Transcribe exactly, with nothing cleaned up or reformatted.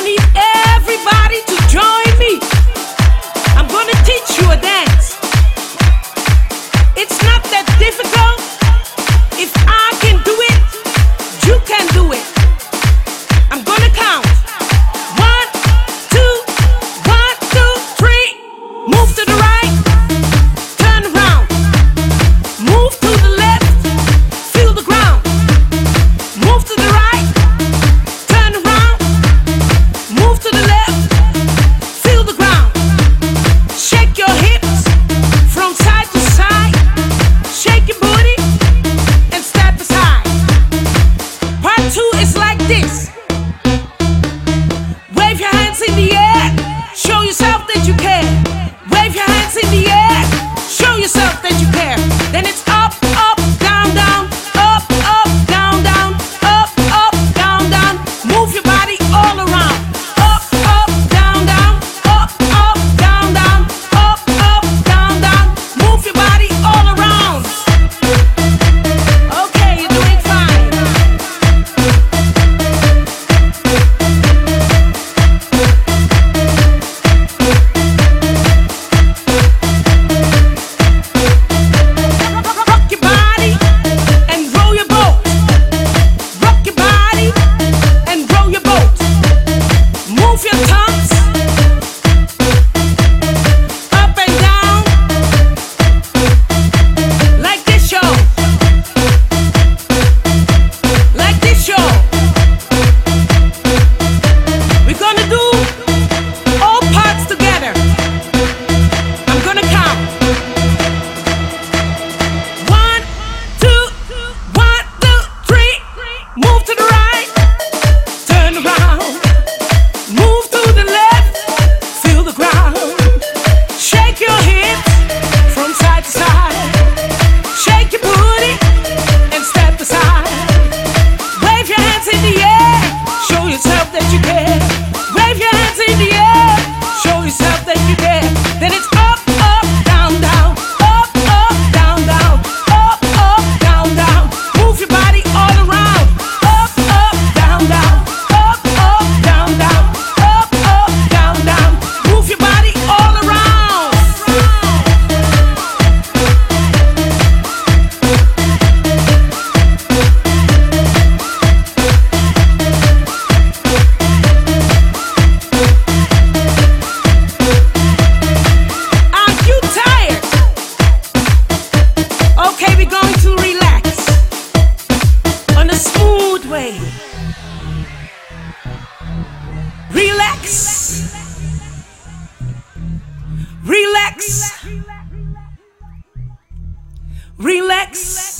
need everybody to join me. I'm gonna teach you a dance. It's not that difficult. If I can do it, you can do it. I'm gonna count. One, two, one, two, three. Move to the right, turn around. Move to the left, feel the ground. Move to the right, turn around. Move to the left, feel the ground. Shake your hips from side to side. Shake your booty and step aside. Part two is like this. Wave your hands in the air, show yourself that you care. Wave your hands in the air, show yourself that you care. Then it's up, up, down, down, up, up, down, down, up, up, down, down. Move your body all around. Up, up, down, down, up, up, down, down, up, up, down, down. Move your body all around. Okay, you're doing fine. Rock your body and roll your boat. Rock your body and roll your boat. Move your tongues up and down like this show. Like this show. We're gonna do all parts together. I'm gonna count. One, two, one, two, three. Move to the right, turn around. Move to the left, feel the ground. Shake your hips from side to side. Shake your booty and step aside. Wave your hands in the air, show yourself that you care. Wave your hands in the air, show yourself that you care. Then it's up, up, down, down, up, up, down, down, up, up, down, down. Move your body all around. Up, up, down, down, up, up, down, down, up, up, down, down. Move your body all around. Are you tired? Okay, we're going to relax on a smooth way. Relax. Relax. Relax.